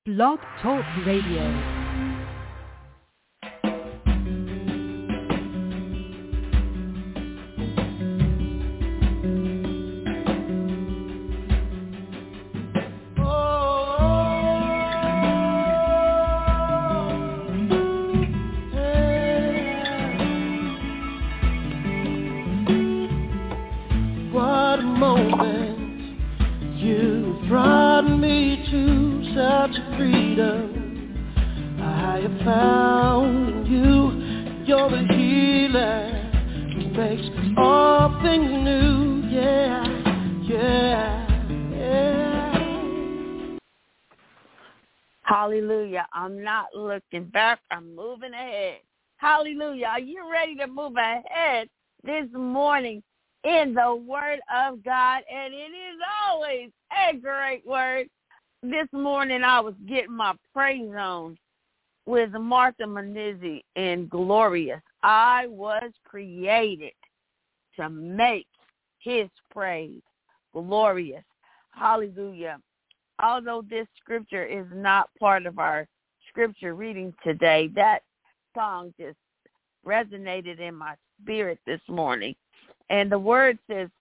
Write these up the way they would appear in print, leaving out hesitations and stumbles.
Blog Talk Radio. Hallelujah. I'm not looking back. I'm moving ahead. Hallelujah. Are you ready to move ahead this morning in the Word of God? And it is always a great word. This morning I was getting my praise on with Martha Munizzi in Glorious. I was created to make his praise glorious. Hallelujah. Although this scripture is not part of our scripture reading today, that song just resonated in my spirit this morning. And the word says,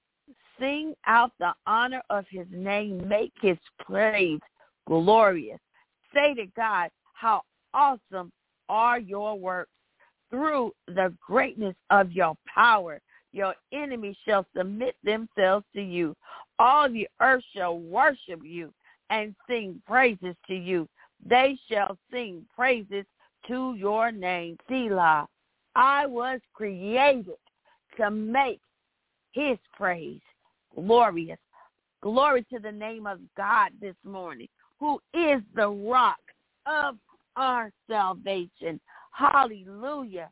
sing out the honor of his name, make his praise glorious. Say to God, how awesome are your works. Through the greatness of your power, your enemies shall submit themselves to you. All the earth shall worship you and sing praises to you. They shall sing praises to your name. Selah. I was created to make his praise glorious. Glory to the name of God this morning, who is the rock of our salvation. Hallelujah.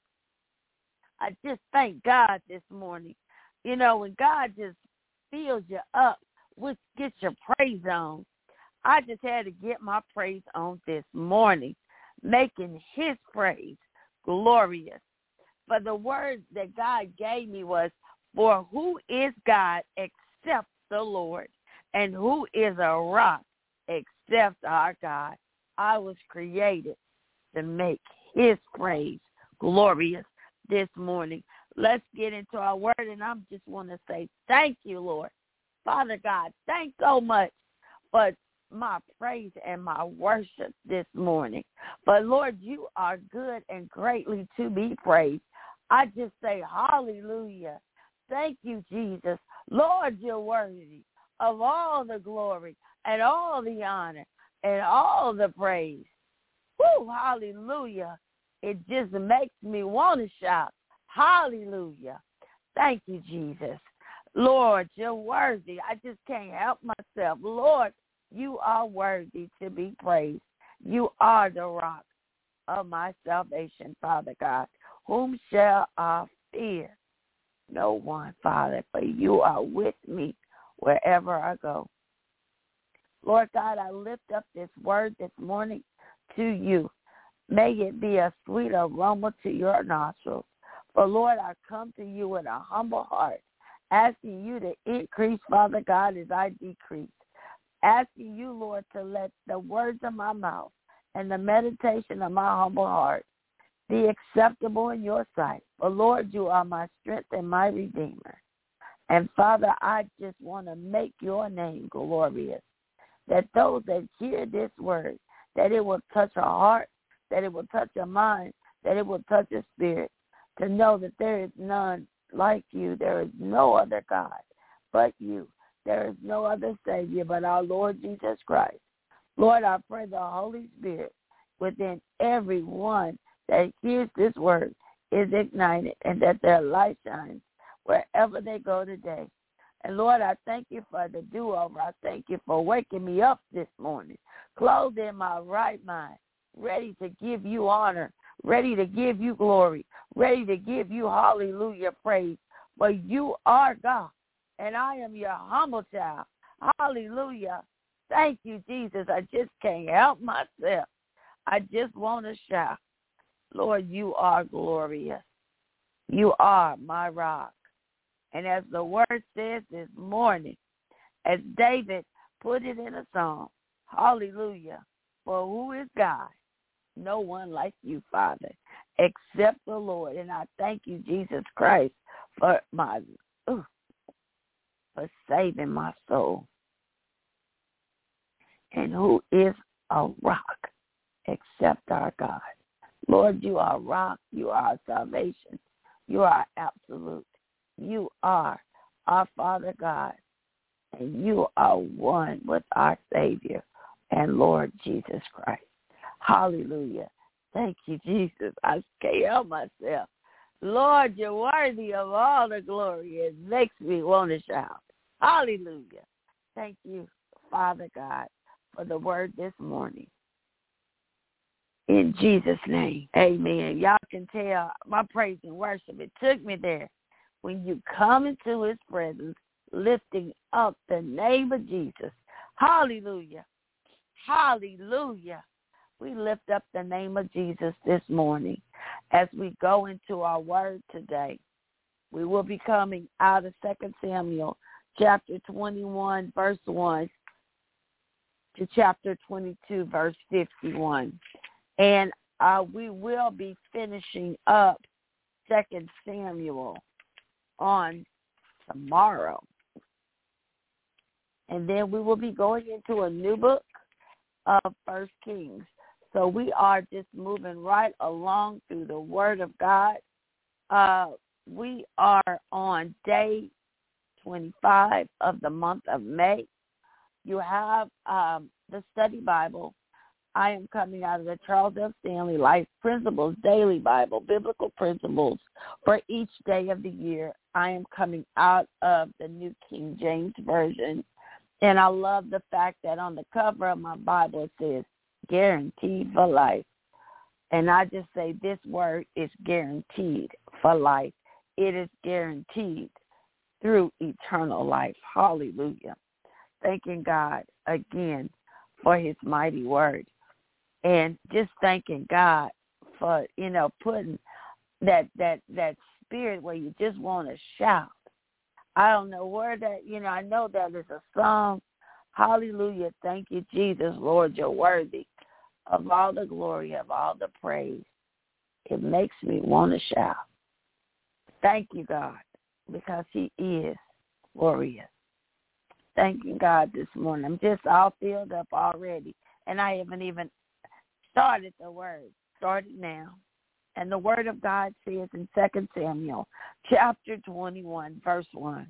I just thank God this morning. You know, when God just fills you up with get your praise on, I just had to get my praise on this morning, making his praise glorious. For the word that God gave me was, for who is God except the Lord, and who is a rock except our God? I was created to make his praise glorious this morning. Let's get into our word, and I just want to say thank you, Lord. Father God, thanks so much for my praise and my worship this morning. But, Lord, you are good and greatly to be praised. I just say hallelujah. Thank you, Jesus. Lord, you're worthy of all the glory and all the honor and all the praise. Woo, hallelujah. It just makes me want to shout, hallelujah. Thank you, Jesus. Lord, you're worthy. I just can't help myself. Lord, you are worthy to be praised. You are the rock of my salvation, Father God. Whom shall I fear? No one, Father, for you are with me wherever I go. Lord God, I lift up this word this morning to you. May it be a sweet aroma to your nostrils. For, Lord, I come to you with a humble heart, asking you to increase, Father God, as I decrease. Asking you, Lord, to let the words of my mouth and the meditation of my humble heart be acceptable in your sight. For, Lord, you are my strength and my redeemer. And, Father, I just want to make your name glorious, that those that hear this word, that it will touch a heart, that it will touch a mind, that it will touch a spirit, to know that there is none like you. There is no other God but you. There is no other Savior but our Lord Jesus Christ. Lord, I pray the Holy Spirit within everyone that hears this word is ignited and that their light shines wherever they go today. And, Lord, I thank you for the do-over. I thank you for waking me up this morning, clothed in my right mind, ready to give you honor, ready to give you glory, ready to give you hallelujah praise. But you are God, and I am your humble child. Hallelujah. Thank you, Jesus. I just can't help myself. I just want to shout, Lord, you are glorious. You are my rock. And as the word says this morning, as David put it in a song, hallelujah, For who is God? No one like you, Father, except the Lord. And I thank you, Jesus Christ, for for saving my soul. And who is a rock except our God? Lord, you are a rock. You are our salvation. You are absolute. You are our Father God. And you are one with our Savior and Lord Jesus Christ. Hallelujah. Thank you, Jesus. I can't help myself. Lord, you're worthy of all the glory. It makes me want to shout. Hallelujah. Thank you, Father God, for the word this morning. In Jesus' name, amen. Y'all can tell my praise and worship, it took me there. When you come into his presence, lifting up the name of Jesus. Hallelujah. Hallelujah. We lift up the name of Jesus this morning as we go into our word today. We will be coming out of 2 Samuel chapter 21, verse 1 to chapter 22, verse 51. And we will be finishing up 2 Samuel on tomorrow. And then we will be going into a new book of 1 Kings. So we are just moving right along through the Word of God. We are on day 25 of the month of May. You have the study Bible. I am coming out of the Charles F. Stanley Life Principles Daily Bible, Biblical Principles for each day of the year. I am coming out of the New King James Version. And I love the fact that on the cover of my Bible it says, guaranteed for life. And I just say this word is guaranteed for life. It is guaranteed through eternal life. Hallelujah. Thanking God again for his mighty word. And just thanking God for, putting that spirit where you just want to shout. I don't know where that, I know that is a song. Hallelujah. Thank you, Jesus. Lord, you're worthy of all the glory, of all the praise. It makes me want to shout. Thank you, God, because he is glorious. Thanking God this morning. I'm just all filled up already, and I haven't even started the word. Started now. And the word of God says in 2 Samuel chapter 21, verse 1.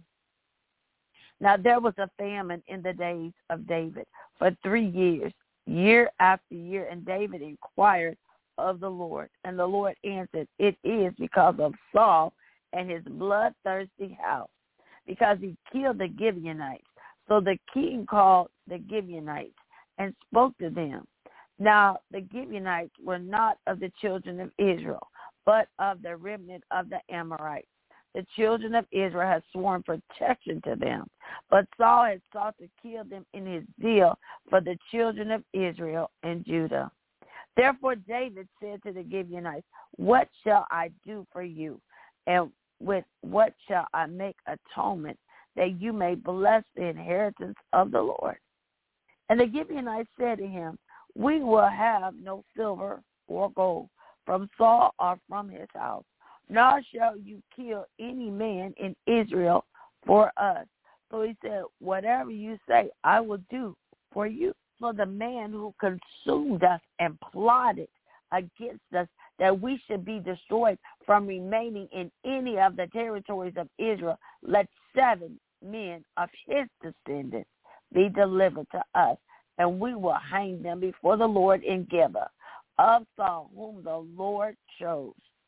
Now there was a famine in the days of David for 3 years, year after year, and David inquired of the Lord. And the Lord answered, it is because of Saul and his bloodthirsty house, because he killed the Gibeonites. So the king called the Gibeonites and spoke to them. Now the Gibeonites were not of the children of Israel, but of the remnant of the Amorites. The children of Israel had sworn protection to them, but Saul had sought to kill them in his zeal for the children of Israel and Judah. Therefore David said to the Gibeonites, what shall I do for you? And with what shall I make atonement, that you may bless the inheritance of the Lord? And the Gibeonites said to him, we will have no silver or gold from Saul or from his house, nor shall you kill any man in Israel for us. So he said, whatever you say, I will do for you. So the man who consumed us and plotted against us that we should be destroyed from remaining in any of the territories of Israel, let 7 men of his descendants be delivered to us, and we will hang them before the Lord in Gibeah of Saul, whom the Lord chose.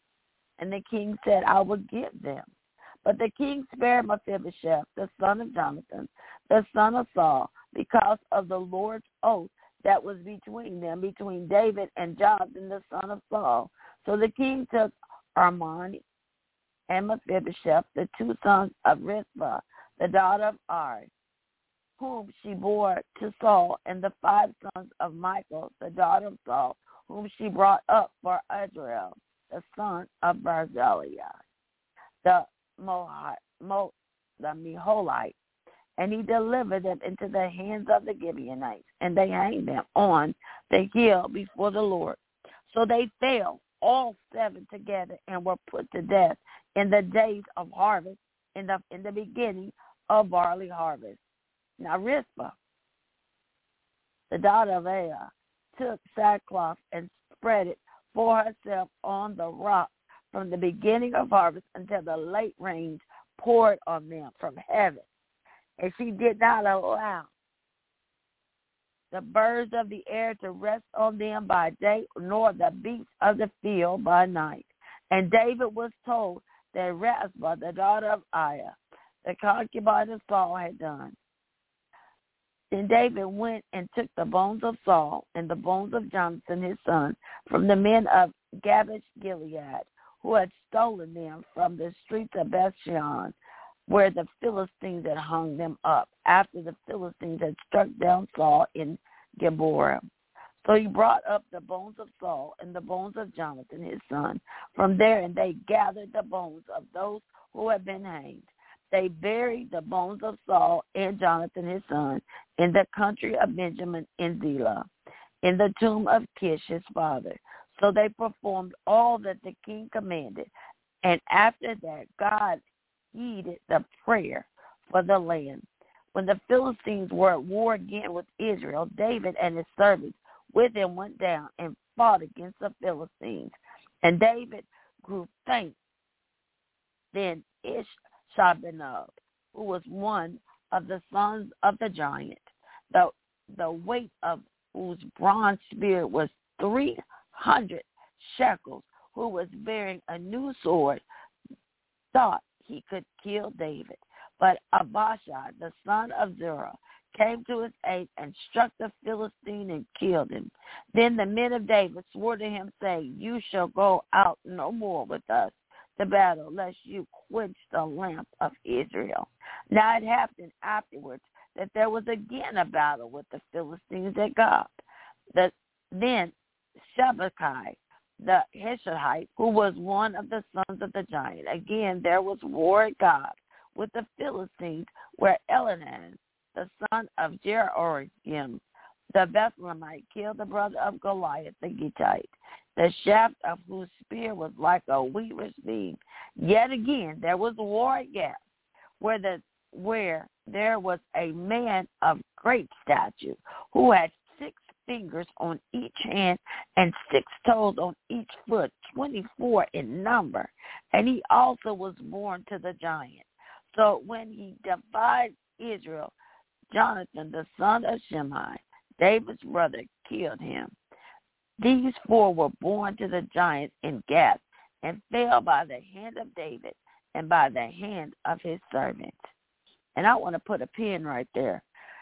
And the king said, I will give them. But the king spared Mephibosheth, the son of Jonathan, the son of Saul, because of the Lord's oath that was between them, between David and Jonathan, the son of Saul. So the king took Armoni and Mephibosheth, the 2 sons of Rizpah, the daughter of Ari, whom she bore to Saul, and the 5 sons of Michal, the daughter of Saul, whom she brought up for Azrael, the son of Barzillai, the Meholite, and he delivered them into the hands of the Gibeonites, and they hanged them on the hill before the Lord. So they fell, all 7 together, and were put to death in the days of harvest, in the beginning of barley harvest. Now Rizpah, the daughter of Aiah, took sackcloth and spread it for herself on the rock from the beginning of harvest until the late rains poured on them from heaven. And she did not allow the birds of the air to rest on them by day, nor the beasts of the field by night. And David was told that Rizpah, the daughter of Aiah, the concubine of Saul, had done. Then David went and took the bones of Saul and the bones of Jonathan his son from the men of Jabesh Gilead, who had stolen them from the streets of Bethshan, where the Philistines had hung them up, after the Philistines had struck down Saul in Geborim. So he brought up the bones of Saul and the bones of Jonathan his son from there, and they gathered the bones of those who had been hanged. They buried the bones of Saul and Jonathan his son in the country of Benjamin in Zelah, in the tomb of Kish his father. So they performed all that the king commanded. And after that, God heeded the prayer for the land. When the Philistines were at war again with Israel, David and his servants with him went down and fought against the Philistines. And David grew faint. Then Ishabenob, who was one of the sons of the giant, the weight of whose bronze spear was 300 shekels, who was bearing a new sword, thought he could kill David. But Abishai, the son of Zerah, came to his aid and struck the Philistine and killed him. Then the men of David swore to him, saying, "You shall go out no more with us to battle, lest you quench the lamp of Israel." Now it happened afterwards that there was again a battle with the Philistines at Gob. Then Shabbakai, the Heshahite, who was one of the sons of the giant, again there was war at Gob with the Philistines, where Elhanan, the son of Jeroham, the Bethlehemite, killed the brother of Goliath the Gittite, the shaft of whose spear was like a weaver's beam. Yet again there was war at Gath, where there was a man of great stature, who had 6 fingers on each hand and 6 toes on each foot, 24 in number. And he also was born to the giant. So when he defied Israel, Jonathan, the son of Shimei, David's brother, killed him. These 4 were born to the giant in Gath and fell by the hand of David and by the hand of his servants. And I want to put a pin right there.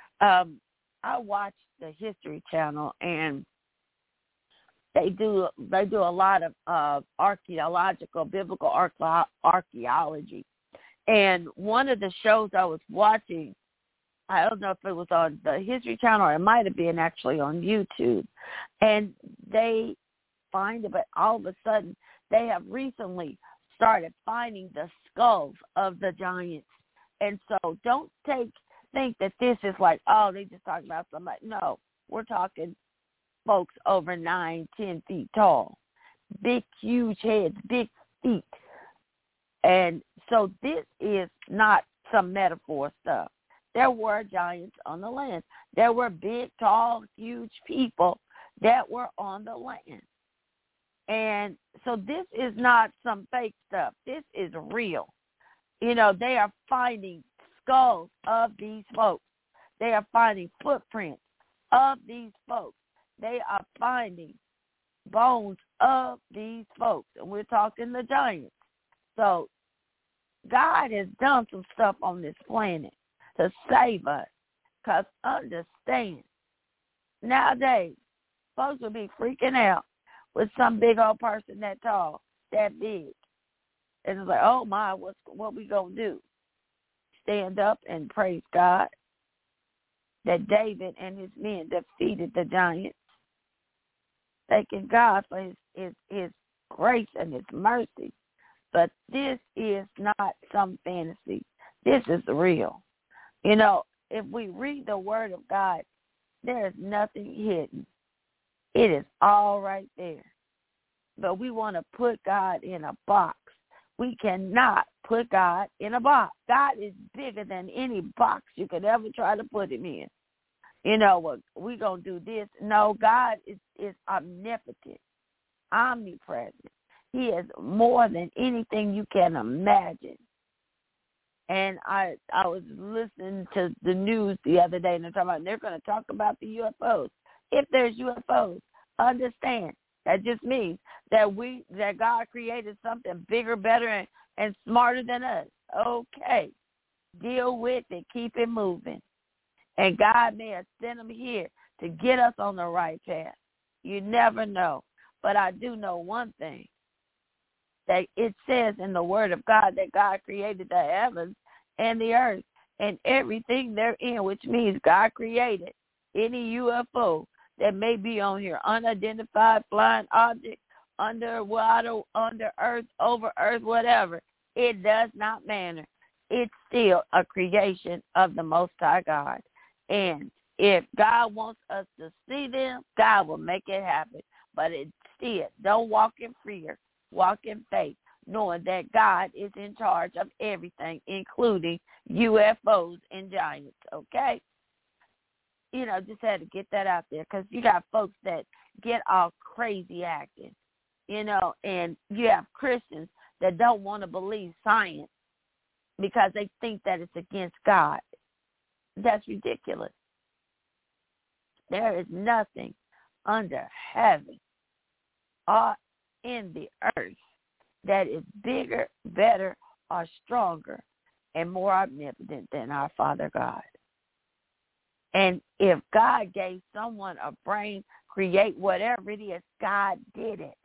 I watch the History Channel, and they do a lot of archaeological, biblical archaeology. And one of the shows I was watching, I don't know if it was on the History Channel or it might have been actually on YouTube, and they find it, but all of a sudden they have recently started finding the skulls of the giants. And so don't think that this is like, oh, they just talking about somebody. No, we're talking folks over 9-10 feet tall, big, huge heads, big feet. And so this is not some metaphor stuff. There were giants on the land. There were big, tall, huge people that were on the land. And so this is not some fake stuff. This is real. You know, they are finding skulls of these folks. They are finding footprints of these folks. They are finding bones of these folks. And we're talking the giants. So God has done some stuff on this planet to save us. Because understand, nowadays, folks will be freaking out with some big old person that tall, that big. And it's like, oh my, what we going to do? Stand up and praise God that David and his men defeated the giants. Thanking God for his grace and his mercy. But this is not some fantasy. This is real. You know, if we read the Word of God, there is nothing hidden. It is all right there. But we want to put God in a box. We cannot put God in a box. God is bigger than any box you could ever try to put him in. You know, well, we're going to do this. No, God is omnipotent, omnipresent. He is more than anything you can imagine. And I was listening to the news the other day, and they're going to talk about the UFOs. If there's UFOs, understand that just means that God created something bigger, better, and smarter than us. Okay, deal with it, keep it moving. And God may have sent them here to get us on the right path. You never know. But I do know one thing, that it says in the Word of God that God created the heavens and the earth and everything therein, which means God created any UFO that may be on here, unidentified flying object, underwater, under earth, over earth, whatever. It does not matter. It's still a creation of the Most High God. And if God wants us to see them, God will make it happen. But it's still, don't walk in fear. Walk in faith, knowing that God is in charge of everything, including UFOs and giants, okay? You know, just had to get that out there because you got folks that get all crazy acting, you know, and you have Christians that don't want to believe science because they think that it's against God. That's ridiculous. There is nothing under heaven or in the earth that is bigger, better, or stronger and more omnipotent than our Father God. And if God gave someone a brain, create whatever it is, God did it.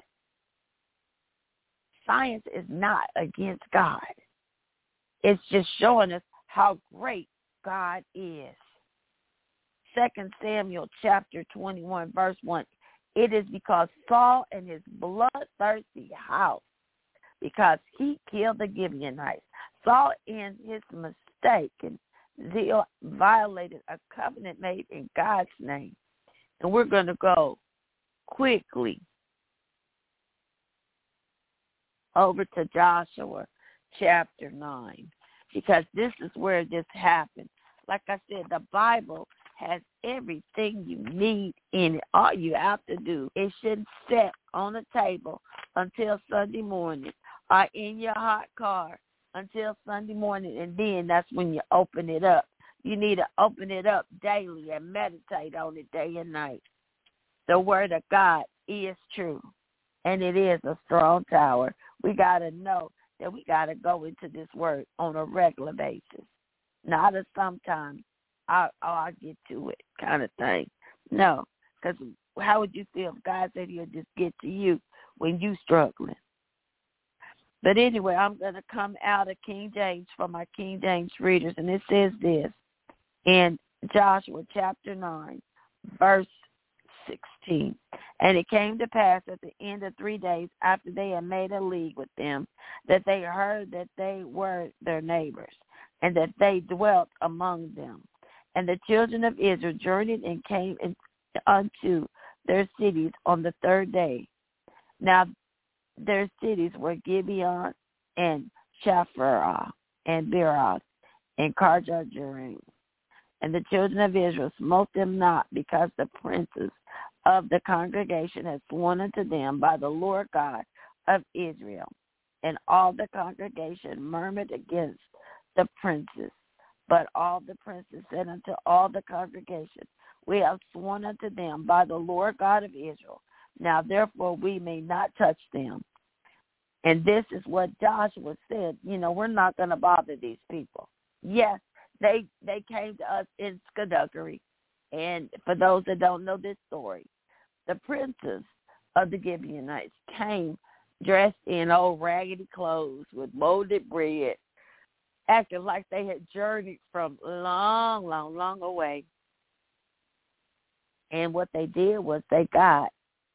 Science is not against God. It's just showing us how great God is. 2 Samuel chapter 21, verse 1. It is because Saul and his bloodthirsty house, because he killed the Gibeonites. Saul, in his mistake and zeal, violated a covenant made in God's name. And we're going to go quickly over to Joshua chapter 9, because this is where this happened. Like I said, the Bible has everything you need in it. All you have to do is shouldn't sit on the table until Sunday morning or in your hot car until Sunday morning, and then that's when you open it up. You need to open it up daily and meditate on it day and night. The Word of God is true, and it is a strong tower. We got to know that we got to go into this Word on a regular basis, not a sometimes. I'll get to it kind of thing. No, because how would you feel if God said he'll just get to you when you struggling? But anyway, I'm going to come out of King James for my King James readers, and it says this in Joshua chapter 9, verse 16. And it came to pass at the end of 3 days after they had made a league with them, that they heard that they were their neighbors, and that they dwelt among them. And the children of Israel journeyed and came unto their cities on the 3rd day. Now their cities were Gibeon and Shapharah and Beeroth and Kirjath-jearim. And the children of Israel smote them not, because the princes of the congregation had sworn unto them by the Lord God of Israel. And all the congregation murmured against the princes. But all the princes said unto all the congregation, we have sworn unto them by the Lord God of Israel. Now therefore we may not touch them. And this is what Joshua said. You know, we're not going to bother these people. Yes, they came to us in skullduggery. And for those that don't know this story, the princes of the Gibeonites came dressed in old raggedy clothes with molded bread, acting like they had journeyed from long, long, long away. And what they did was they got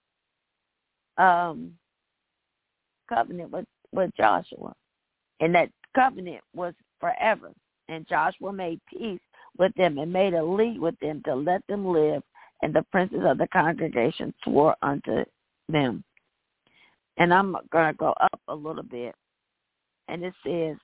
covenant with Joshua. And that covenant was forever. And Joshua made peace with them and made a league with them to let them live. And the princes of the congregation swore unto them. And I'm going to go up a little bit. And it says,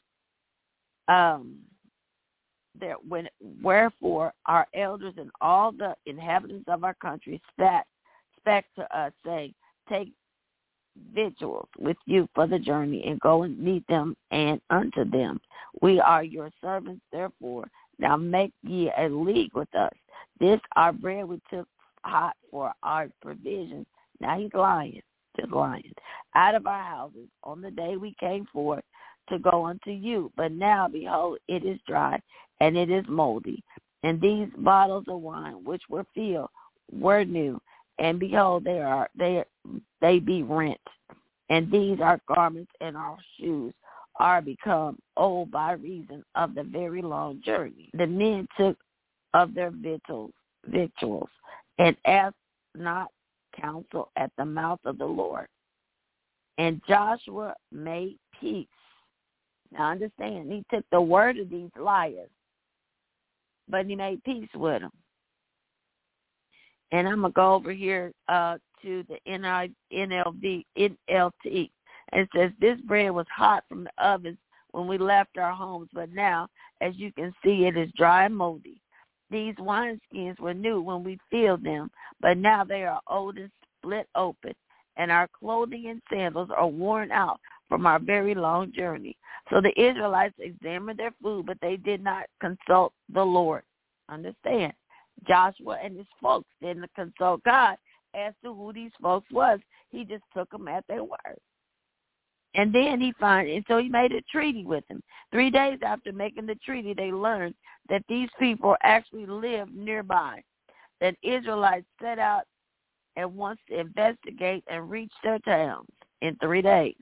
wherefore our elders and all the inhabitants of our country spake to us, saying, take victuals with you for the journey, and go and meet them and unto them. We are your servants, therefore. Now make ye a league with us. This our bread we took hot for our provisions. Now he's lying, just lying, out of our houses on the day we came forth to go unto you. But now, behold, it is dry, and it is moldy. And these bottles of wine which were filled were new, and behold, they be rent. And these our garments and our shoes are become old by reason of the very long journey. The men took of their victuals, and asked not counsel at the mouth of the Lord. And Joshua made peace. Now understand, he took the word of these liars, but he made peace with them. And I'm going to go over here to the NLT. And it says, this bread was hot from the ovens when we left our homes, but now, as you can see, it is dry and moldy. These wineskins were new when we filled them, but now they are old and split open, and our clothing and sandals are worn out from our very long journey. So the Israelites examined their food, but they did not consult the Lord. Understand? Joshua and his folks didn't consult God as to who these folks was. He just took them at their word. And then so he made a treaty with them. 3 days after making the treaty, they learned that these people actually lived nearby. Then Israelites set out at once to investigate and reach their towns in 3 days.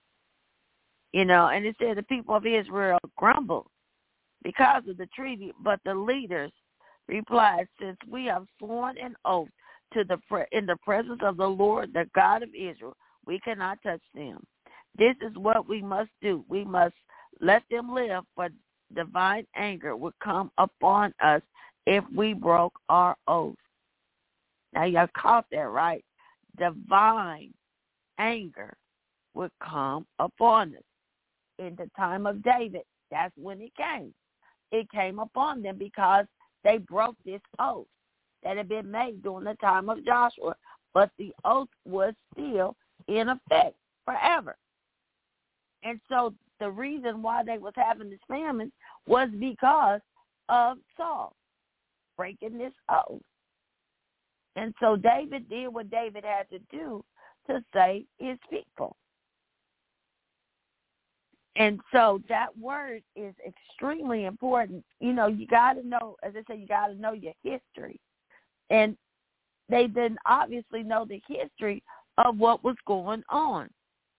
And it said the people of Israel grumbled because of the treaty, but the leaders replied, since we have sworn an oath in the presence of the Lord, the God of Israel, we cannot touch them. This is what we must do. We must let them live, for divine anger would come upon us if we broke our oath. Now, you caught that, right? Divine anger would come upon us. In the time of David, that's when it came. It came upon them because they broke this oath that had been made during the time of Joshua, but the oath was still in effect forever. And so the reason why they was having this famine was because of Saul breaking this oath. And so David did what David had to do to save his people. And so that word is extremely important. You got to know, as I said, you got to know your history. And they didn't obviously know the history of what was going on.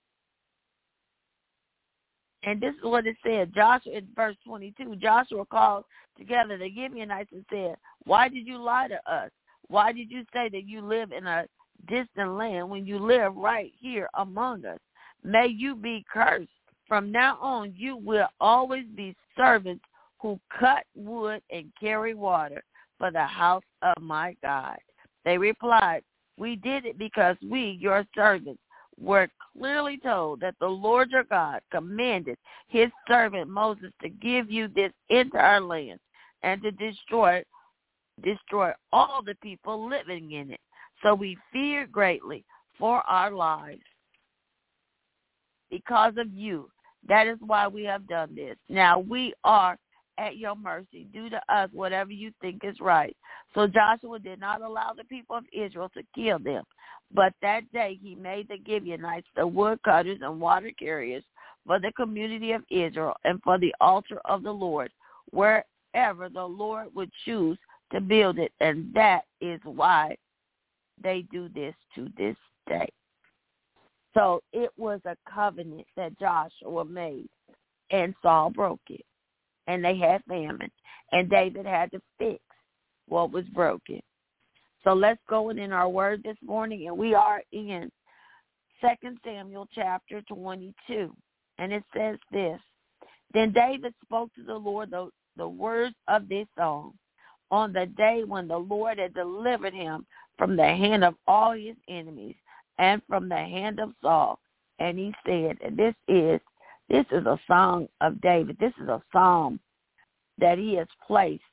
And this is what it said. Joshua, in verse 22, Joshua called together the Gibeonites and said, why did you lie to us? Why did you say that you live in a distant land when you live right here among us? May you be cursed. From now on, you will always be servants who cut wood and carry water for the house of my God. They replied, we did it because we, your servants, were clearly told that the Lord your God commanded his servant Moses to give you this entire land and to destroy all the people living in it. So we feared greatly for our lives because of you. That is why we have done this. Now we are at your mercy. Do to us whatever you think is right. So Joshua did not allow the people of Israel to kill them. But that day he made the Gibeonites the woodcutters and water carriers for the community of Israel and for the altar of the Lord, wherever the Lord would choose to build it. And that is why they do this to this day. So it was a covenant that Joshua made, and Saul broke it. And they had famine, and David had to fix what was broken. So let's go in our word this morning, and we are in 2 Samuel chapter 22. And it says this, then David spoke to the Lord the words of this song on the day when the Lord had delivered him from the hand of all his enemies and from the hand of Saul. And he said, and this is a song of David. This is a psalm that he has placed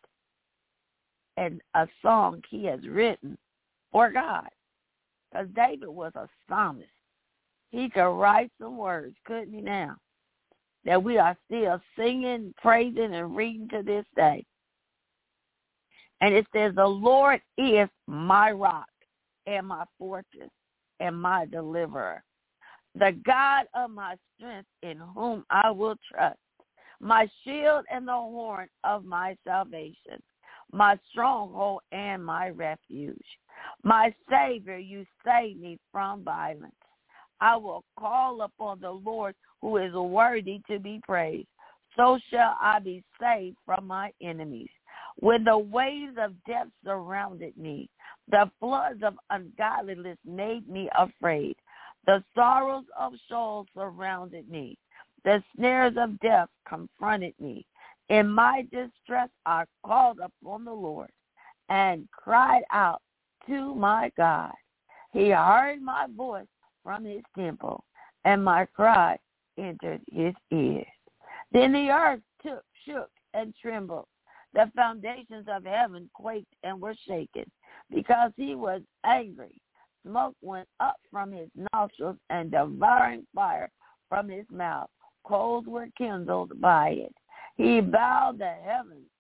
and a song he has written for God. Because David was a psalmist. He could write some words, couldn't he now? That we are still singing, praising, and reading to this day. And it says, the Lord is my rock and my fortress and my deliverer, the God of my strength in whom I will trust, my shield and the horn of my salvation, my stronghold and my refuge. My Savior, you save me from violence. I will call upon the Lord who is worthy to be praised. So shall I be saved from my enemies. When the waves of death surrounded me, the floods of ungodliness made me afraid. The sorrows of Sheol surrounded me. The snares of death confronted me. In my distress I called upon the Lord and cried out to my God. He heard my voice from his temple, and my cry entered his ears. Then the earth shook and trembled. The foundations of heaven quaked and were shaken, because he was angry. Smoke went up from his nostrils, and devouring fire from his mouth. Coals were kindled by it. He bowed the heavens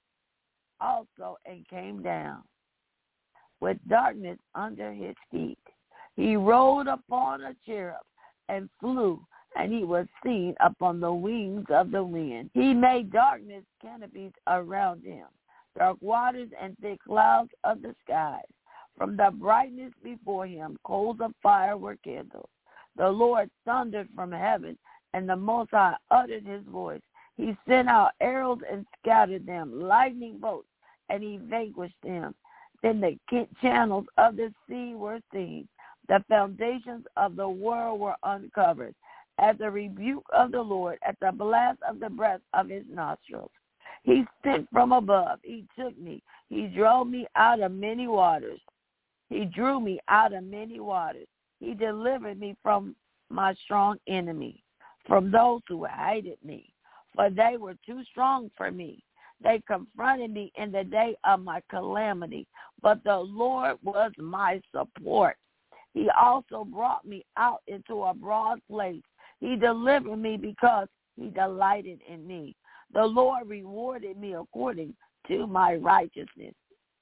also and came down with darkness under his feet. He rode upon a cherub and flew, and he was seen upon the wings of the wind. He made darkness canopies around him, dark waters and thick clouds of the skies. From the brightness before him, coals of fire were kindled. The Lord thundered from heaven, and the Most High uttered his voice. He sent out arrows and scattered them, lightning bolts, and he vanquished them. Then the channels of the sea were seen. The foundations of the world were uncovered. At the rebuke of the Lord, at the blast of the breath of his nostrils. He sent from above. He took me. He drove me out of many waters. He drew me out of many waters. He delivered me from my strong enemy, from those who hated me, for they were too strong for me. They confronted me in the day of my calamity, but the Lord was my support. He also brought me out into a broad place. He delivered me because he delighted in me. The Lord rewarded me according to my righteousness,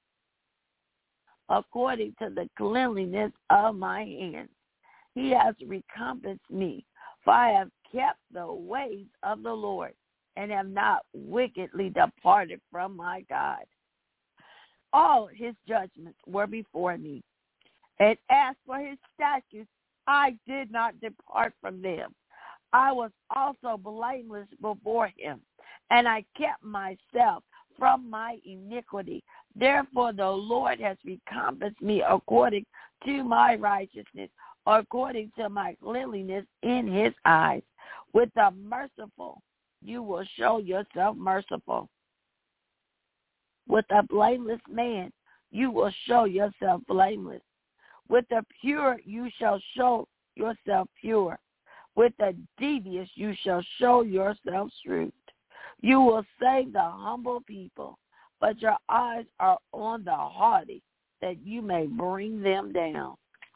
according to the cleanliness of my hands. He has recompensed me, for I have kept the ways of the Lord and have not wickedly departed from my God. All his judgments were before me, and as for his statutes, I did not depart from them. I was also blameless before him, and I kept myself from my iniquity. Therefore the Lord has recompensed me according to my righteousness, according to my cleanliness in his eyes. With the merciful you will show yourself merciful. With a blameless man you will show yourself blameless. With the pure you shall show yourself pure. With the devious you shall show yourself shrewd. You will save the humble people, but your eyes are on the haughty, that you may bring them down.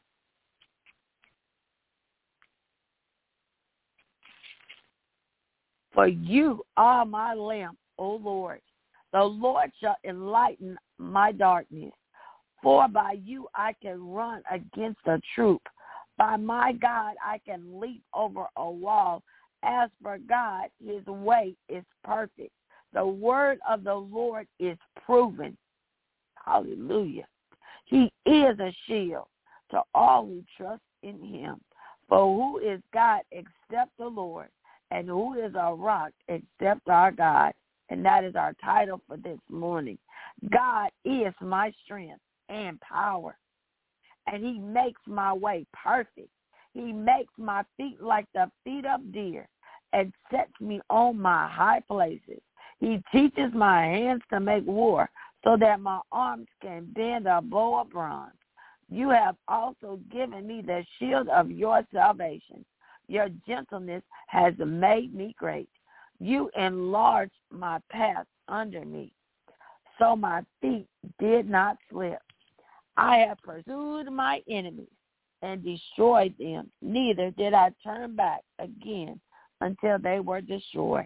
For you are my lamp, O Lord. The Lord shall enlighten my darkness. For by you I can run against a troop. By my God I can leap over a wall. As for God, his way is perfect. The word of the Lord is proven. Hallelujah. He is a shield to all who trust in him. For who is God except the Lord? And who is a rock except our God? And that is our title for this morning. God is my strength and power, and he makes my way perfect. He makes my feet like the feet of deer and sets me on my high places. He teaches my hands to make war, so that my arms can bend a bow of bronze. You have also given me the shield of your salvation. Your gentleness has made me great. You enlarged my path under me, so my feet did not slip. I have pursued my enemies and destroyed them. Neither did I turn back again until they were destroyed.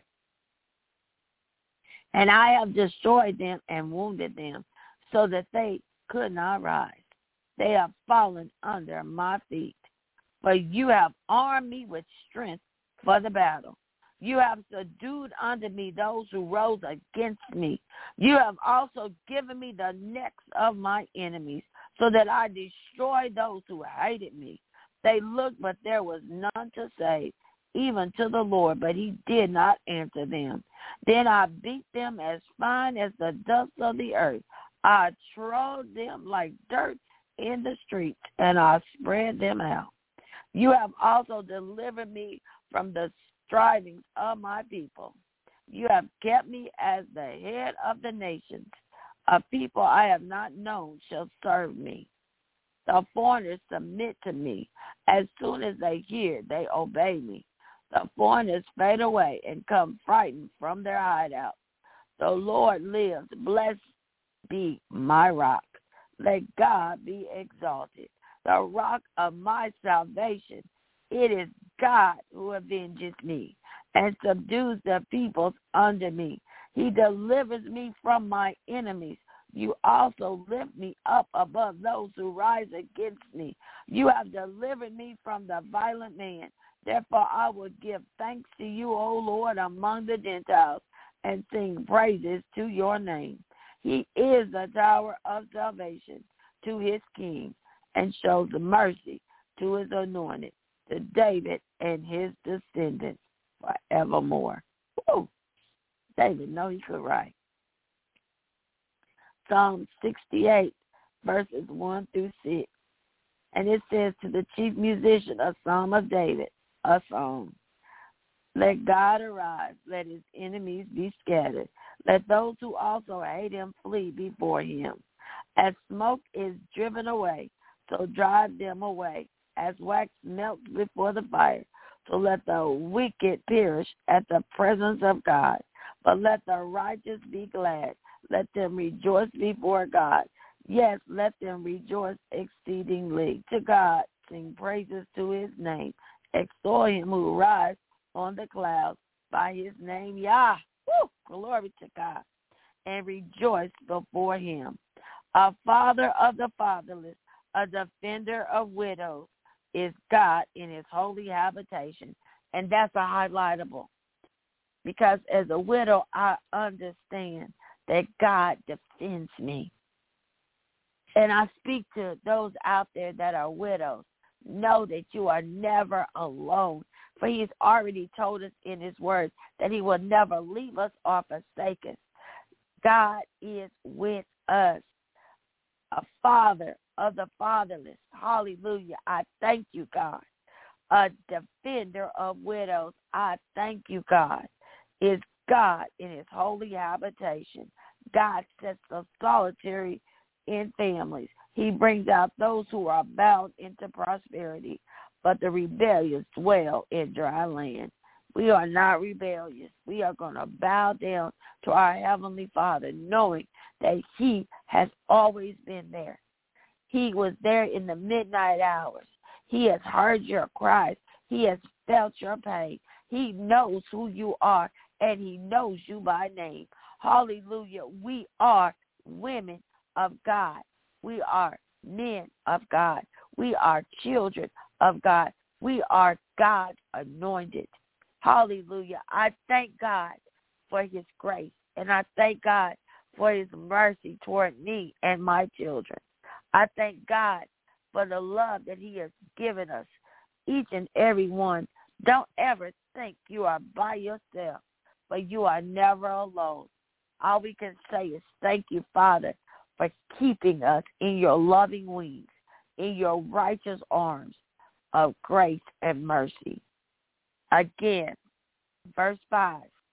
And I have destroyed them and wounded them, so that they could not rise. They have fallen under my feet. But you have armed me with strength for the battle. You have subdued unto me those who rose against me. You have also given me the necks of my enemies, so that I destroyed those who hated me. They looked, but there was none to save, even to the Lord, but he did not answer them. Then I beat them as fine as the dust of the earth. I trod them like dirt in the streets, and I spread them out. You have also delivered me from the strivings of my people. You have kept me as the head of the nations. A people I have not known shall serve me. The foreigners submit to me. As soon as they hear, they obey me. The foreigners fade away and come frightened from their hideout. The Lord lives. Blessed be my rock. Let God be exalted, the rock of my salvation. It is God who avenges me and subdues the peoples under me. He delivers me from my enemies. You also lift me up above those who rise against me. You have delivered me from the violent man. Therefore I will give thanks to you, O Lord, among the Gentiles, and sing praises to your name. He is the tower of salvation to his king, and shows mercy to his anointed, to David and his descendants forevermore. Woo! David, know he could write. Psalm 68, verses 1 through 6. And it says, to the chief musician, a psalm of David, a song. Let God arise, let his enemies be scattered. Let those who also hate him flee before him. As smoke is driven away, so drive them away. As wax melts before the fire, so let the wicked perish at the presence of God. But let the righteous be glad. Let them rejoice before God. Yes, let them rejoice exceedingly. To God sing praises to his name. Extol him who rides on the clouds by his name, Yah. Woo! Glory to God. And rejoice before him. A father of the fatherless, a defender of widows, is God in his holy habitation. And that's a highlightable. Because as a widow, I understand that God defends me. And I speak to those out there that are widows. Know that you are never alone. For he's already told us in his word that he will never leave us or forsake us. God is with us. A father of the fatherless. Hallelujah. I thank you, God. A defender of widows. I thank you, God. Is God in his holy habitation. God sets the solitary in families. He brings out those who are bound into prosperity, but the rebellious dwell in dry land. We are not rebellious. We are going to bow down to our Heavenly Father, knowing that he has always been there. He was there in the midnight hours. He has heard your cries. He has felt your pain. He knows who you are, and he knows you by name. Hallelujah. We are women of God. We are men of God. We are children of God. We are God's anointed. Hallelujah. I thank God for his grace, and I thank God for his mercy toward me and my children. I thank God for the love that he has given us, each and every one. Don't ever think you are by yourself, but you are never alone. All we can say is thank you, Father, for keeping us in your loving wings, in your righteous arms of grace and mercy. Again, verse 5,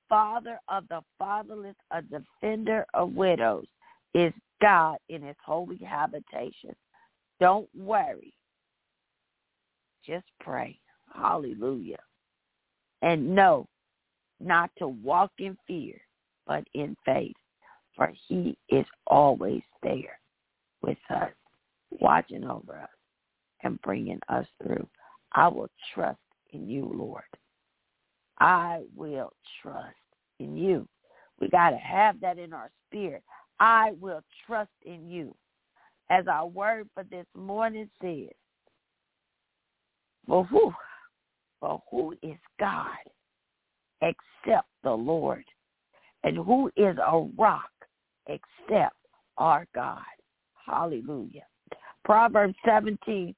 father of the fatherless, a defender of widows, is God in his holy habitation. Don't worry. Just pray. Hallelujah. And know not to walk in fear, but in faith, for he is always there with us, watching over us and bringing us through. I will trust in you, Lord. I will trust in you. We got to have that in our spirit. I will trust in you. As our word for this morning says, for who is God except the Lord? And who is a rock except our God? Hallelujah. Proverbs 17,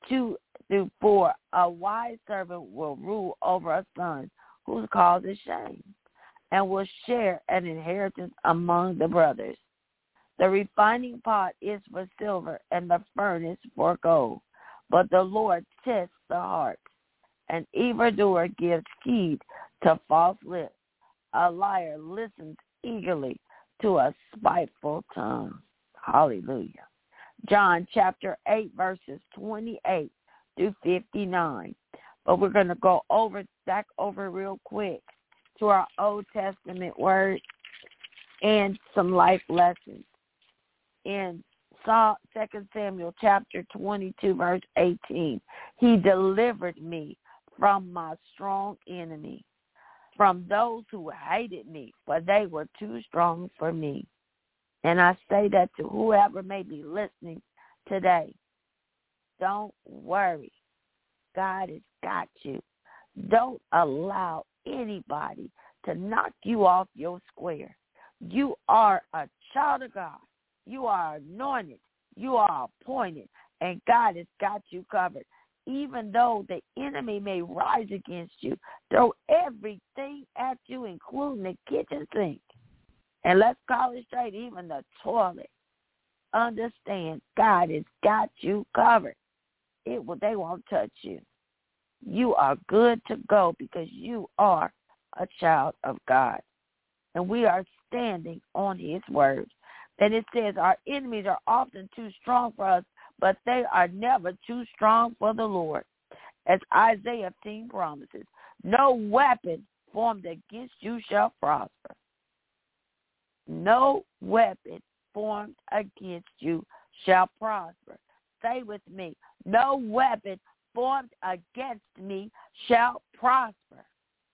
2-4, a wise servant will rule over a son whose cause is shame, and will share an inheritance among the brothers. The refining pot is for silver, and the furnace for gold. But the Lord tests the heart. An evildoer gives heed to false lips. A liar listens eagerly to a spiteful tongue. Hallelujah. John chapter 8, verses 28 through 59. But we're going to go back over real quick to our Old Testament word and some life lessons. In 2 Samuel chapter 22, verse 18, he delivered me from my strong enemy, from those who hated me, for they were too strong for me. And I say that to whoever may be listening today. Don't worry. God has got you. Don't allow anybody to knock you off your square. You are a child of God. You are anointed. You are appointed. And God has got you covered. Even though the enemy may rise against you, throw everything at you, including the kitchen sink. And let's call it straight, even the toilet. Understand, God has got you covered. They won't touch you. You are good to go because you are a child of God. And we are standing on his word. And it says our enemies are often too strong for us, but they are never too strong for the Lord. As Isaiah 10 promises, no weapon formed against you shall prosper. No weapon formed against you shall prosper. Say with me, no weapon formed against me shall prosper.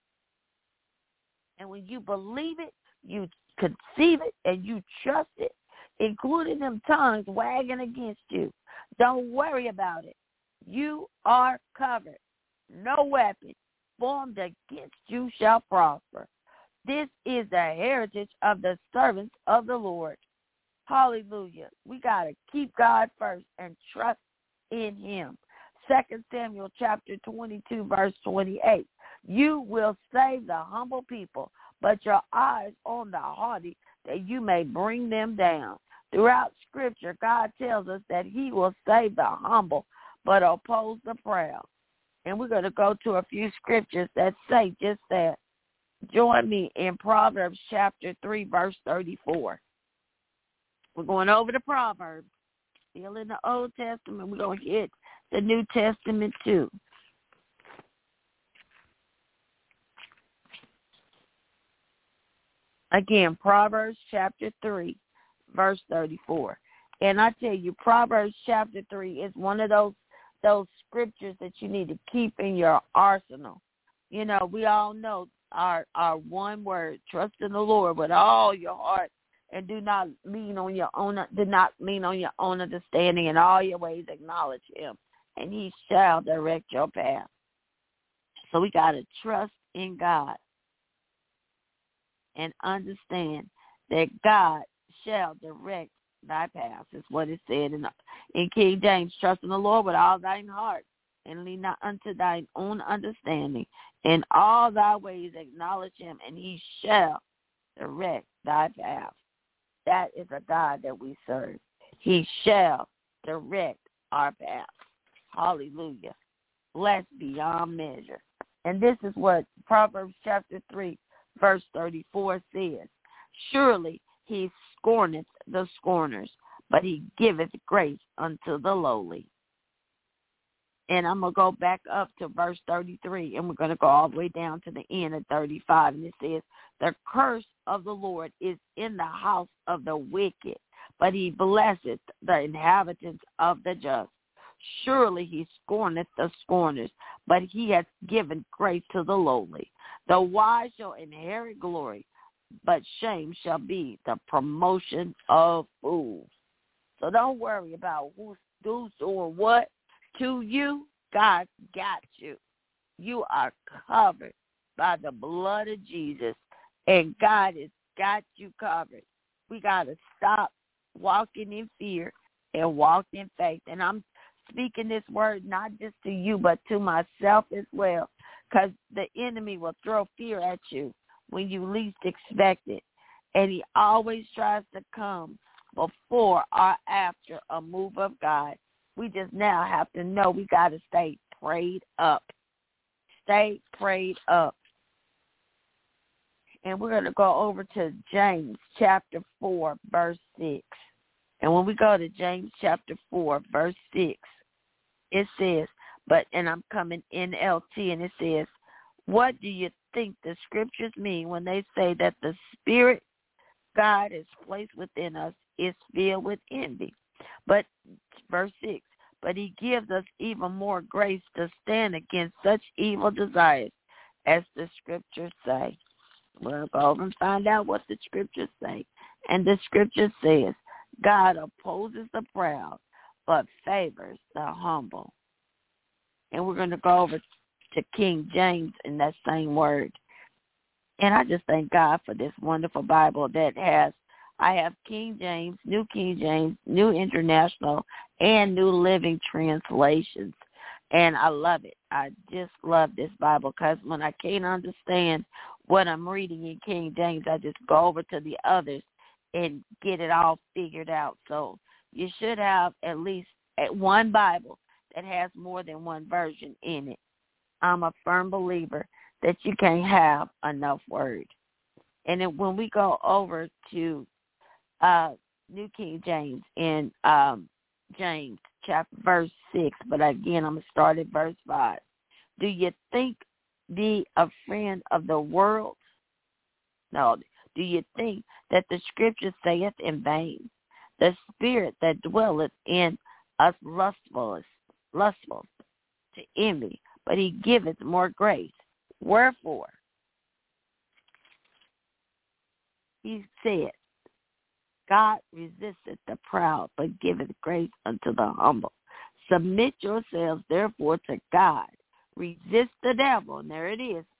And when you believe it, you conceive it, and you trust it, including them tongues wagging against you. Don't worry about it. You are covered. No weapon formed against you shall prosper. This is the heritage of the servants of the Lord. Hallelujah. We got to keep God first and trust in him. 2 Samuel chapter 22, verse 28. You will save the humble people, but your eyes on the haughty, that you may bring them down. Throughout Scripture, God tells us that he will save the humble, but oppose the proud. And we're going to go to a few scriptures that say just that. Join me in Proverbs chapter 3, verse 34. We're going over the Proverbs. Still in the Old Testament. We're going to hit the New Testament too. Again, Proverbs chapter 3, verse 34. And I tell you, Proverbs chapter 3 is one of those scriptures that you need to keep in your arsenal. You know, we all know our one word, trust in the Lord with all your heart, and do not lean on your own understanding. In all your ways acknowledge him, and he shall direct your path. So we got to trust in God and understand that God shall direct thy path, is what it said in King James. Trust in the Lord with all thine heart, and lean not unto thine own understanding. In all thy ways acknowledge him, and he shall direct thy path. That is a God that we serve. He shall direct our path. Hallelujah. Blessed beyond measure. And this is what Proverbs chapter 3, Verse 34 says, surely he scorneth the scorners, but he giveth grace unto the lowly. And I'm going to go back up to verse 33, and we're going to go all the way down to the end of 35. And it says, the curse of the Lord is in the house of the wicked, but he blesseth the inhabitants of the just. Surely he scorneth the scorners, but he hath given grace to the lowly. The wise shall inherit glory, but shame shall be the promotion of fools. So don't worry about who's doing what to you. God got you. You are covered by the blood of Jesus, and God has got you covered. We got to stop walking in fear and walk in faith. And I'm speaking this word not just to you, but to myself as well, because the enemy will throw fear at you when you least expect it. And he always tries to come before or after a move of God. We just now have to know we got to stay prayed up. Stay prayed up. And we're going to go over to James chapter 4, verse 6. And when we go to James chapter 4, verse 6, it says, and I'm coming NLT, and it says, what do you think the scriptures mean when they say that the Spirit God has placed within us is filled with envy? But verse 6, but he gives us even more grace to stand against such evil desires as the scriptures say. We'll go over and find out what the scriptures say. And the scripture says, God opposes the proud, but favors the humble. And we're going to go over to King James in that same word. And I just thank God for this wonderful Bible I have King James, New King James, New International, and New Living Translations. And I love it. I just love this Bible because when I can't understand what I'm reading in King James, I just go over to the others and get it all figured out. So you should have at least one Bible that has more than one version in it. I'm a firm believer that you can't have enough word. And then when we go over to New King James in James chapter verse 6, but again, I'm going to start at verse 5. Do you think be a friend of the world? No. Do you think that the scripture saith in vain? The spirit that dwelleth in us lustful to envy, but he giveth more grace. Wherefore, he said, God resisteth the proud, but giveth grace unto the humble. Submit yourselves, therefore, to God. Resist the devil. And there it is,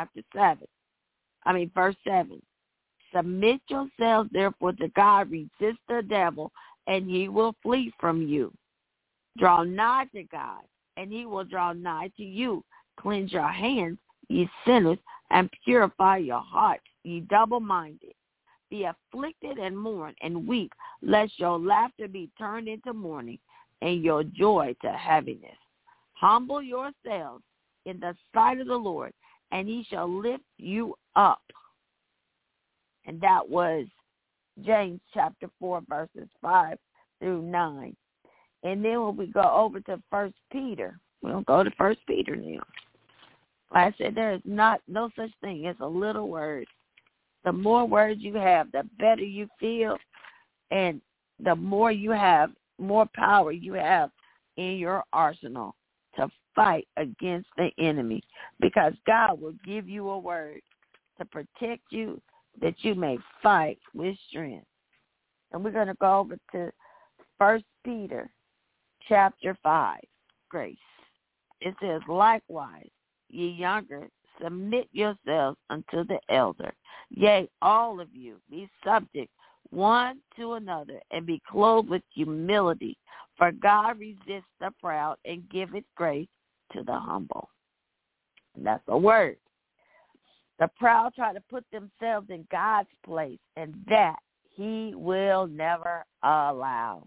verse 7. Submit yourselves, therefore, to God. Resist the devil, and he will flee from you. Draw nigh to God, and he will draw nigh to you. Cleanse your hands, ye sinners, and purify your hearts, ye double-minded. Be afflicted and mourn and weep, lest your laughter be turned into mourning and your joy to heaviness. Humble yourselves in the sight of the Lord, and he shall lift you up. And that was James chapter 4, verses 5 through 9. And then when we go over to 1 Peter, we'll go to 1 Peter now. Like I said, there is no such thing as a little word. The more words you have, the better you feel, and the more you have, more power you have in your arsenal to fight against the enemy, because God will give you a word to protect you that you may fight with strength. And we're going to go over to 1 Peter chapter 5, grace. It says, likewise, ye younger, submit yourselves unto the elder. Yea, all of you, be subject one to another, and be clothed with humility. For God resists the proud and giveth grace to the humble. And that's a word. The proud try to put themselves in God's place, and that he will never allow.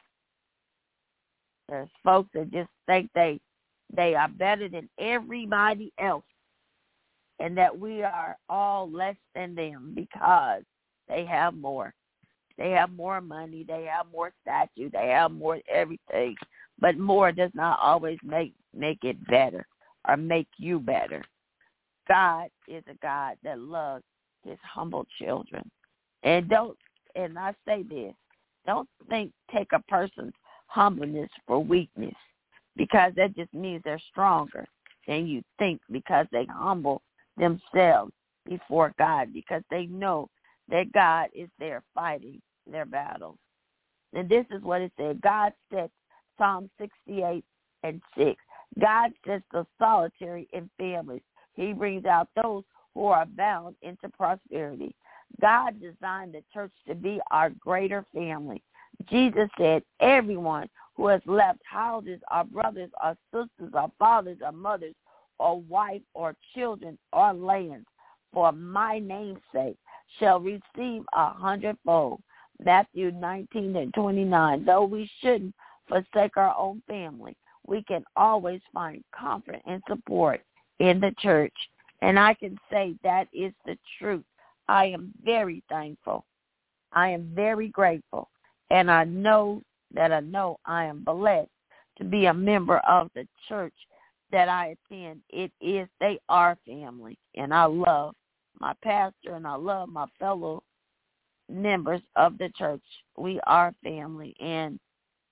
There's folks that just think they are better than everybody else. and that we are all less than them because they have more. They have more money. They have more stature. They have more everything. But more does not always make it better or make you better. God is a God that loves his humble children. And I say this, don't take a person's humbleness for weakness, because that just means they're stronger than you think, because they humble themselves before God, because they know that God is there fighting their battles. And this is what it said. God said, Psalm 68:6. God sets the solitary in families. He brings out those who are bound into prosperity. God designed the church to be our greater family. Jesus said, everyone who has left houses, or brothers, or sisters, or fathers, or mothers, or wife, or children, or lands, for my name's sake, shall receive 100-fold. Matthew 19:29. Though we shouldn't forsake our own family, we can always find comfort and support in the church. And I can say that is the truth. I am very thankful. I am very grateful. And I know I am blessed to be a member of the church that I attend. They are family. And I love my pastor and I love my fellow members of the church. We are family, and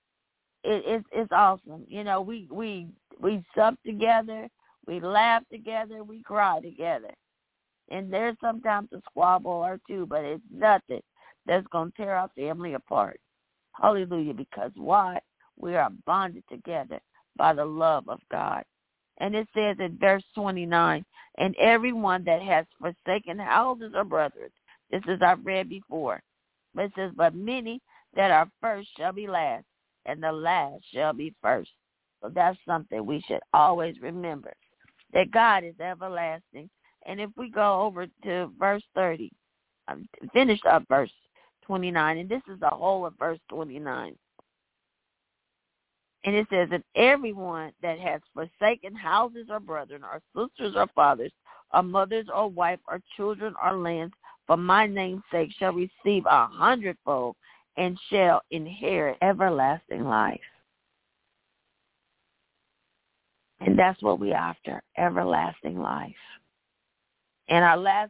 it's awesome. You know, we sup together, we laugh together, we cry together. And there's sometimes a squabble or two, but it's nothing that's going to tear our family apart. Hallelujah, because why? We are bonded together by the love of God. And it says in verse 29, and everyone that has forsaken houses or brethren, this is I've read before, but it says, but many that are first shall be last, and the last shall be first. So that's something we should always remember, that God is everlasting. And if we go over to verse 30, finished up verse 29, and this is the whole of verse 29. And it says, that everyone that has forsaken houses or brethren or sisters or fathers or mothers or wife or children or lands for my name's sake shall receive 100-fold and shall inherit everlasting life. And that's what we're after, everlasting life. And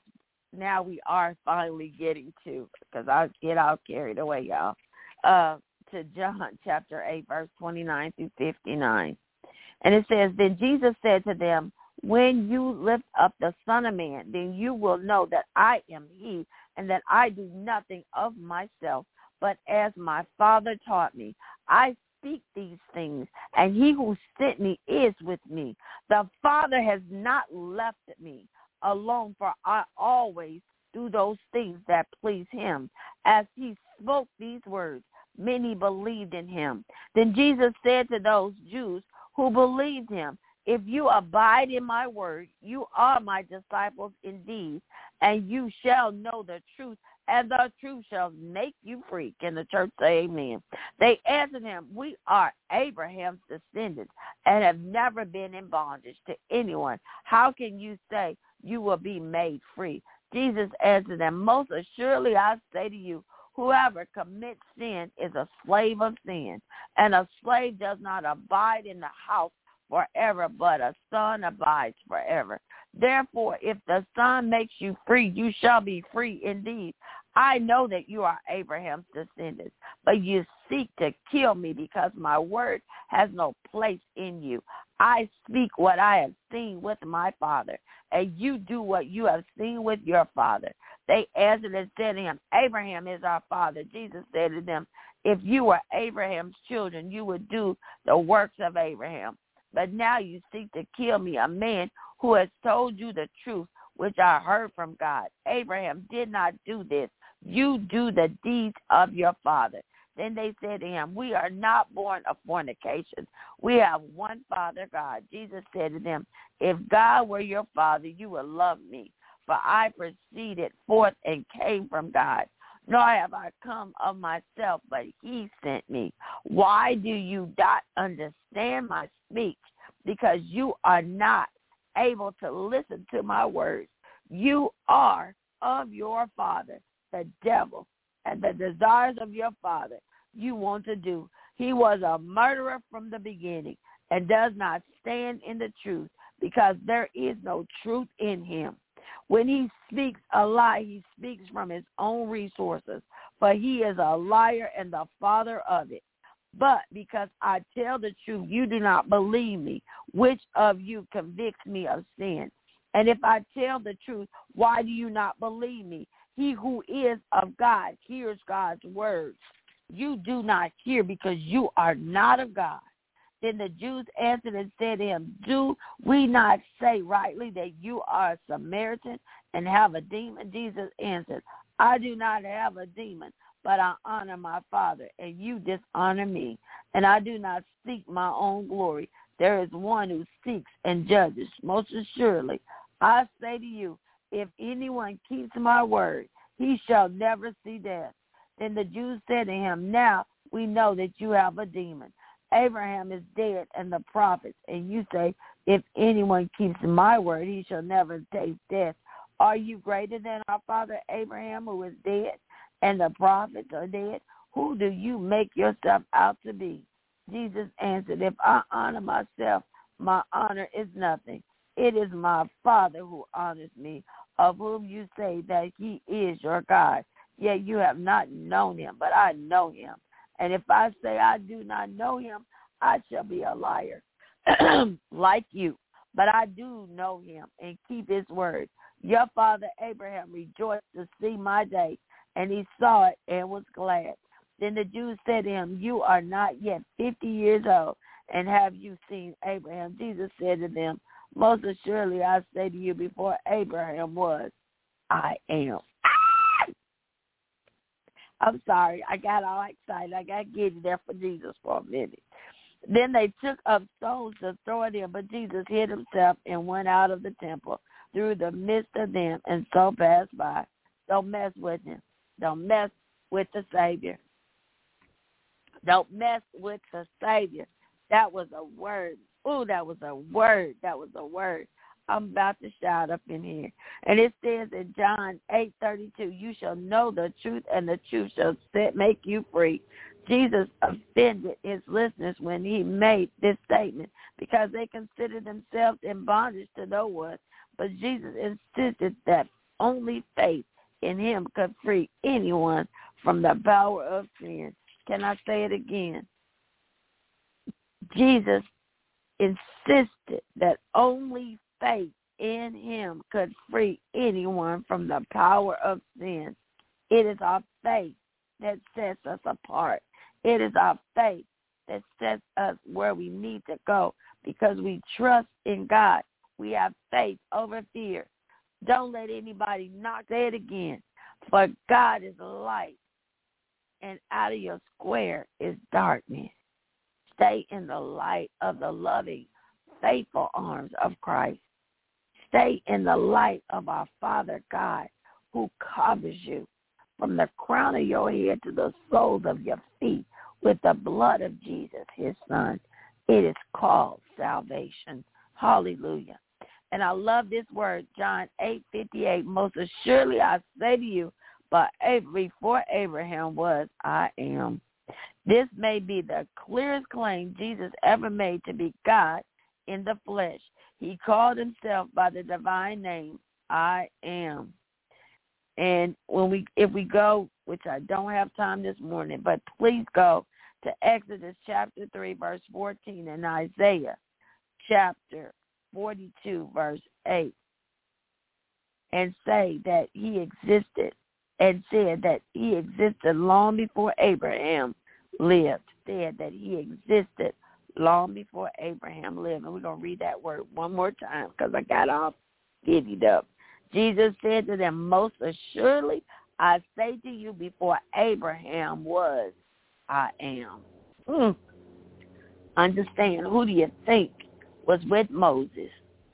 now we are finally getting to, because I get all carried away, y'all, to John chapter 8, verse 29 through 59. And it says, then Jesus said to them, when you lift up the Son of Man, then you will know that I am he, and that I do nothing of myself, but as my Father taught me. I speak these things, and he who sent me is with me. The Father has not left me alone, for I always do those things that please him. As he spoke these words, many believed in him. Then Jesus said to those Jews who believed him, if you abide in my word, you are my disciples indeed, and you shall know the truth, and the truth shall make you free. Can the church say amen? They answered him, we are Abraham's descendants and have never been in bondage to anyone. How can you say you will be made free? Jesus answered them, most assuredly I say to you, whoever commits sin is a slave of sin, and a slave does not abide in the house forever, but a son abides forever. Therefore, if the Son makes you free, you shall be free indeed. I know that you are Abraham's descendants, but you seek to kill me because my word has no place in you. I speak what I have seen with my father, and you do what you have seen with your father. They answered and said to him, Abraham is our father. Jesus said to them, if you were Abraham's children, you would do the works of Abraham. But now you seek to kill me, a man who has told you the truth, which I heard from God. Abraham did not do this. You do the deeds of your father. Then they said to him, we are not born of fornication. We have one Father, God. Jesus said to them, if God were your father, you would love me, for I proceeded forth and came from God. Nor have I come of myself, but he sent me. Why do you not understand my speech? Because you are not able to listen to my words. You are of your father, the devil, and the desires of your father you want to do. He was a murderer from the beginning and does not stand in the truth because there is no truth in him. When he speaks a lie, he speaks from his own resources, for he is a liar and the father of it. But because I tell the truth, you do not believe me. Which of you convicts me of sin? And if I tell the truth, why do you not believe me? He who is of God hears God's words. You do not hear because you are not of God. Then the Jews answered and said to him, do we not say rightly that you are a Samaritan and have a demon? Jesus answered, I do not have a demon, but I honor my Father, and you dishonor me. And I do not seek my own glory. There is one who seeks and judges. Most assuredly, I say to you, if anyone keeps my word, he shall never see death. Then the Jews said to him, now we know that you have a demon. Abraham is dead and the prophets, and you say, if anyone keeps my word, he shall never taste death. Are you greater than our father Abraham, who is dead, and the prophets are dead? Who do you make yourself out to be? Jesus answered, if I honor myself, my honor is nothing. It is my Father who honors me, of whom you say that he is your God. Yet you have not known him, but I know him. And if I say I do not know him, I shall be a liar like you. But I do know him and keep his word. Your father Abraham rejoiced to see my day, and he saw it and was glad. Then the Jews said to him, you are not yet 50 years old, and have you seen Abraham? Jesus said to them, most assuredly I say to you, before Abraham was, I am. I'm sorry. I got all excited. I got giddy there for Jesus for a minute. Then they took up stones to throw at him, but Jesus hid himself and went out of the temple through the midst of them and so passed by. Don't mess with him. Don't mess with the Savior. Don't mess with the Savior. That was a word. Ooh, that was a word. That was a word. I'm about to shout up in here. And it says in John 8:32, you shall know the truth, and the truth shall make you free. Jesus offended his listeners when he made this statement because they considered themselves in bondage to no one. But Jesus insisted that only faith in him could free anyone from the power of sin. Can I say it again? Jesus insisted that only faith in him could free anyone from the power of sin. It is our faith that sets us apart. It is our faith that sets us where we need to go because we trust in God. We have faith over fear. Don't let anybody knock. Say it again. For God is light, and out of your square is darkness. Stay in the light of the loving, faithful arms of Christ. Stay in the light of our Father God, who covers you from the crown of your head to the soles of your feet with the blood of Jesus, his Son. It is called salvation. Hallelujah. And I love this word, John 8:58. Most assuredly I say to you, but before Abraham was, I am. This may be the clearest claim Jesus ever made to be God in the flesh. He called himself by the divine name, I am. And if we go, which I don't have time this morning, but please go to Exodus chapter 3, verse 14, and Isaiah chapter 42, verse 8, and say that he existed and said that he existed long before Abraham lived, said that he existed long before Abraham lived. And we're going to read that word one more time because I got all giddied up. Jesus said to them, most assuredly, I say to you, before Abraham was, I am. Understand, who do you think was with Moses?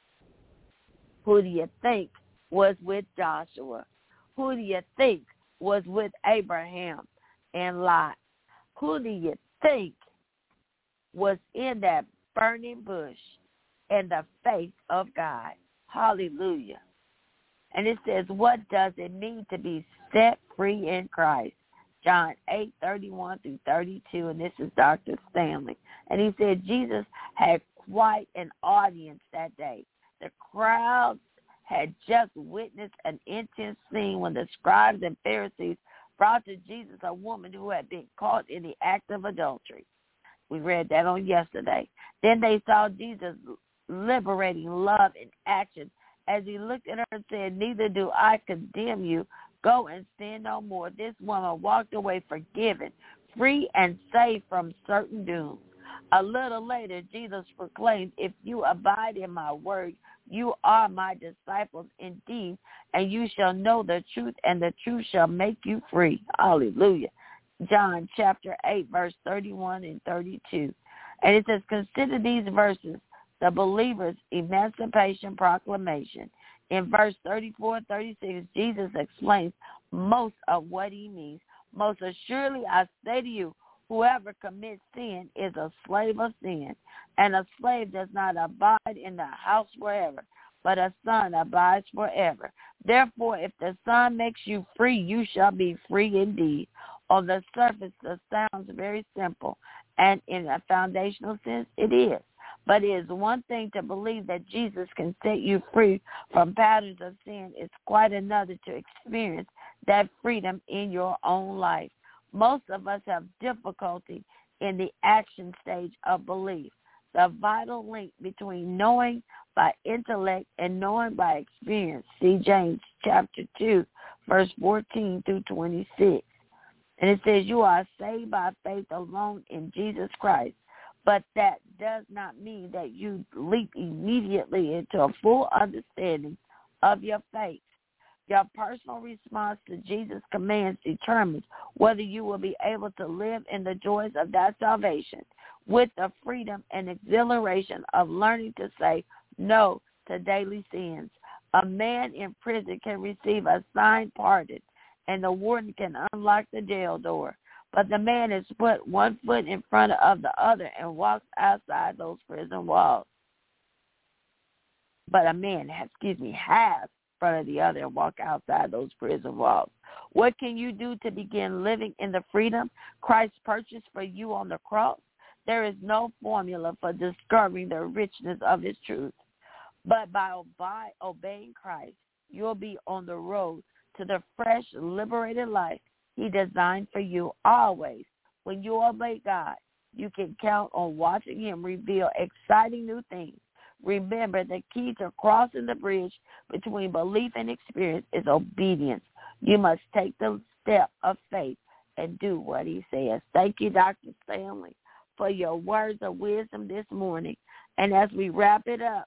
Who do you think was with Joshua? Who do you think was with Abraham and Lot? Who do you think was in that burning bush in the face of God. Hallelujah. And it says, what does it mean to be set free in Christ? John 8:31 through 32, and this is Dr. Stanley. And he said Jesus had quite an audience that day. The crowd had just witnessed an intense scene when the scribes and Pharisees brought to Jesus a woman who had been caught in the act of adultery. We read that on yesterday. Then they saw Jesus liberating love in action as he looked at her and said, neither do I condemn you. Go and sin no more. This woman walked away forgiven, free and safe from certain doom. A little later, Jesus proclaimed, if you abide in my word, you are my disciples indeed, and you shall know the truth, and the truth shall make you free. Hallelujah. John chapter 8, verse 31 and 32. And it says, consider these verses, the believer's emancipation proclamation. In verse 34 and 36, Jesus explains most of what he means. Most assuredly, I say to you, whoever commits sin is a slave of sin, and a slave does not abide in the house forever, but a son abides forever. Therefore, if the Son makes you free, you shall be free indeed. On the surface, this sounds very simple, and in a foundational sense, it is. But it is one thing to believe that Jesus can set you free from patterns of sin. It's quite another to experience that freedom in your own life. Most of us have difficulty in the action stage of belief. The vital link between knowing by intellect and knowing by experience. See James chapter 2, verse 14 through 26. And it says, you are saved by faith alone in Jesus Christ. But that does not mean that you leap immediately into a full understanding of your faith. Your personal response to Jesus' commands determines whether you will be able to live in the joys of that salvation with the freedom and exhilaration of learning to say no to daily sins. A man in prison can receive a signed pardon, and the warden can unlock the jail door. But the man has put one foot in front of the other and walks outside those prison walls. But a man has front of the other and walk outside those prison walls. What can you do to begin living in the freedom Christ purchased for you on the cross? There is no formula for discovering the richness of his truth. But by obeying Christ, you'll be on the road to the fresh, liberated life he designed for you always. When you obey God, you can count on watching him reveal exciting new things. Remember, the key to crossing the bridge between belief and experience is obedience. You must take the step of faith and do what he says. Thank you, Dr. Stanley, for your words of wisdom this morning. And as we wrap it up,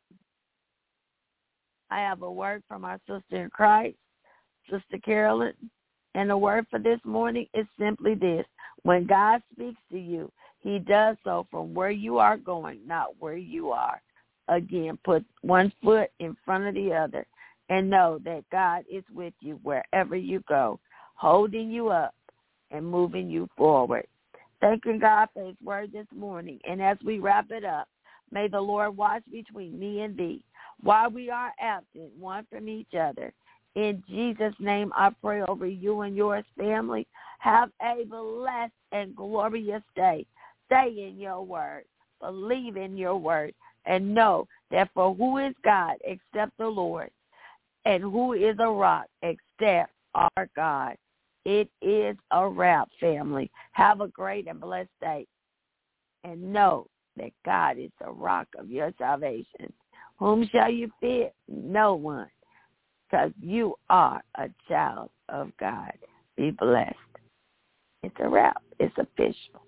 I have a word from our sister in Christ, Sister Carolyn. And the word for this morning is simply this. When God speaks to you, he does so from where you are going, not where you are. Again, put one foot in front of the other and know that God is with you wherever you go, holding you up and moving you forward. Thanking God for his word this morning. And as we wrap it up, may the Lord watch between me and thee while we are absent one from each other. In Jesus' name, I pray over you and yours, family. Have a blessed and glorious day. Stay in your word. Believe in your word. And know that for who is God except the Lord? And who is a rock except our God? It is a wrap, family. Have a great and blessed day. And know that God is the rock of your salvation. Whom shall you fear? No one. Because you are a child of God. Be blessed. It's a wrap. It's official.